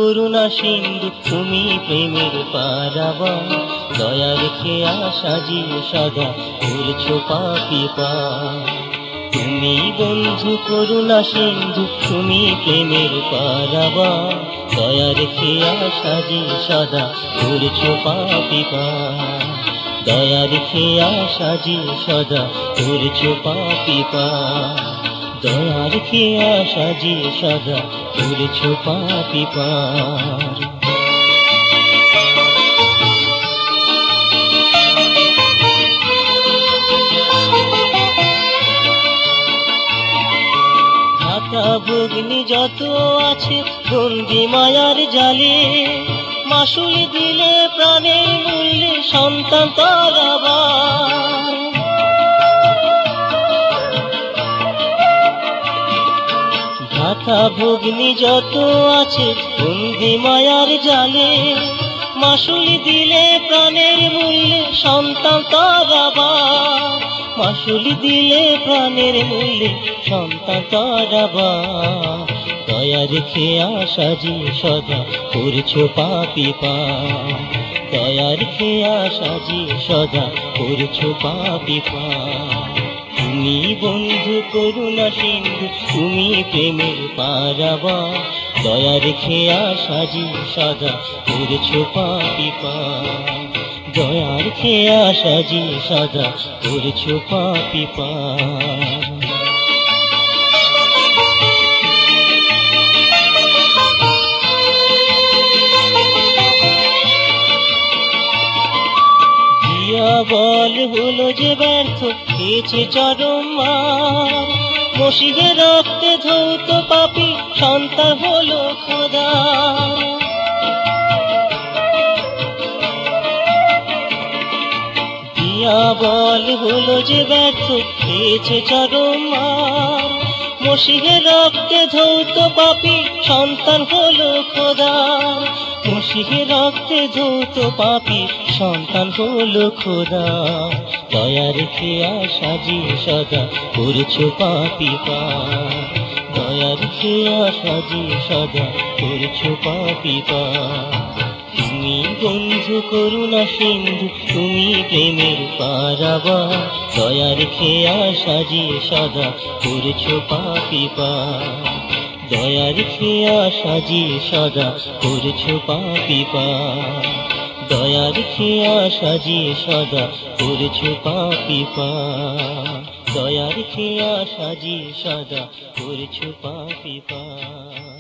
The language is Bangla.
করুণা সিন্ধু তুমি প্রেমের পারাবার, দয়ার খেয়া সাজিয়ে সদা করছো পাপি পার। তুমি বন্ধু করুণা সিন্ধু তুমি প্রেমের পারাবার, দয়ার খেয়া সাজিয়ে সদা করছো পাপি পার। দয়ার খেয়া সাজিয়ে সদা করছো পাপি পার। দয়ার খেয়া সাজিয়ে সদা করছো পাপি পার। ভাতা ভগ্নি যত আছে বন্দি মায়ার জালে, মাসুল দিলে প্রাণের মূল্যে সন্তান তারাবার। ভাতা ভগ্নি যত আছে বন্দি মায়ার জালে, মাসুল দিলে প্রাণের মূল্যে সন্তান তারাবার। মাসুল দিলে প্রাণের মূল্যে সন্তান তারাবার। দয়ার খেয়া সাজিয়ে সদা করছো পাপি পার। দয়ার খেয়া সাজিয়ে সদা করছো পাপি পার। তুমি বন্ধু করুণা সিন্ধু তুমি প্রেমের পারাবার, দয়ার খেয়া সাজিয়ে সদা করছো পাপি পার। দয়ার খেয়া সাজিয়ে সদা করছো পাপি পার। বল হলো যে ব্যর্থ খেয়েছে চরম মার, মসিহে রক্তে ধৌত পাপি সন্তান হলো খোদা। দিয়া বল হলো যে ব্যর্থ খেয়েছে চরম মার, মসিহে রক্তে ধৌত পাপি সন্তান হলো খোদা। মসিহে রক্তে ধৌত পাপি সন্তান হলো খোদা। দয়ার খেয়া সাজিয়ে সদা করছো পাপি পার। দয়ার খেয়া সাজিয়ে সদা করছো পাপি পার। তুমি বন্ধু করুণা সিন্ধু তুমি প্রেমের পারাবার, দয়ার খেয়া সাজিয়ে সদা করছো পাপি পার। দয়ার খেয়া সাজিয়ে সদা করছো পাপি পার। দয়ার খেয়া সাজিয়ে সদা করছো পাপি পার। দয়ার খেয়া সাজিয়ে সদা করছো পাপি পার।